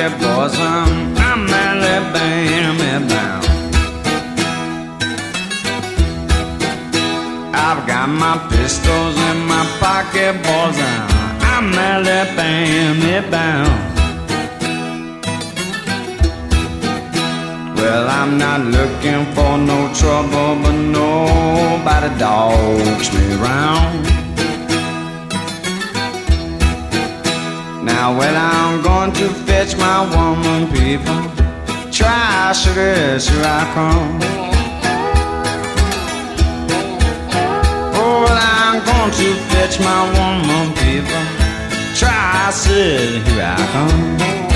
pocket, boys, I'm Alabama bound. I've got my pistols in my pocket, boys, I'm Alabama bound. Well, I'm not looking for no trouble, but nobody dogs me around. Now when I'm going to fetch my woman, people, try sugar, here I come. Oh, well, I'm going to fetch my woman, people, try, said, here I come.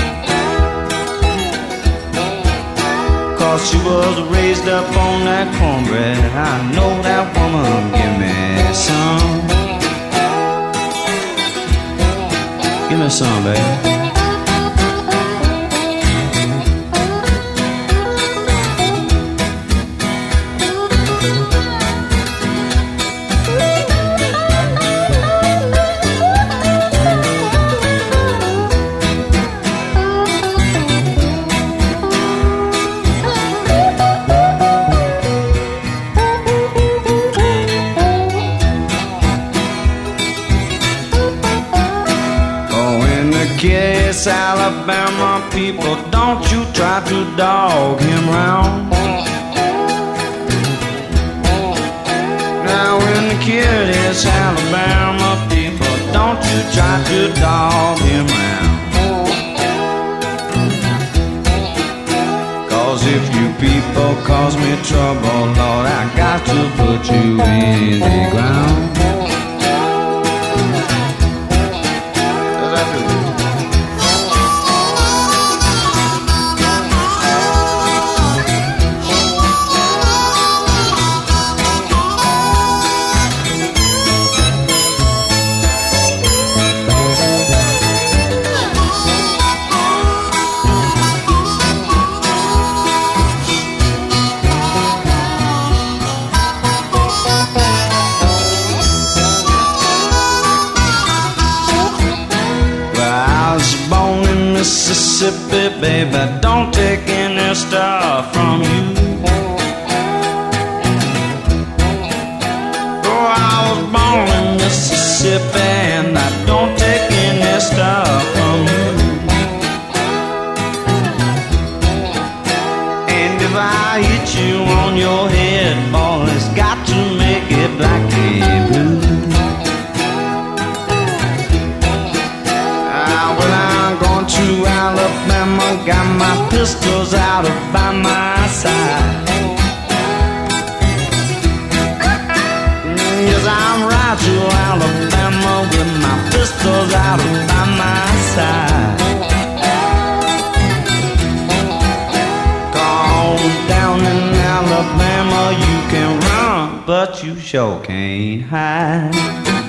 Cause she was raised up on that cornbread, I know that woman give me some. Give me some, baby. Kiss Alabama people, don't you try to dog him round. Now when the kid is Alabama people, don't you try to dog him round. Cause if you people cause me trouble, Lord, I got to put you in the ground. Mississippi, baby, don't take any stuff from you. Oh, I was born in Mississippi, and I don't take any stuff from you. And if I hit you on your head, boy, it's got to make it black and blue. To Alabama, got my pistols out by my side. Yes, I'm right to Alabama with my pistols out by my side. Cause down in Alabama you can run, but you sure can't hide.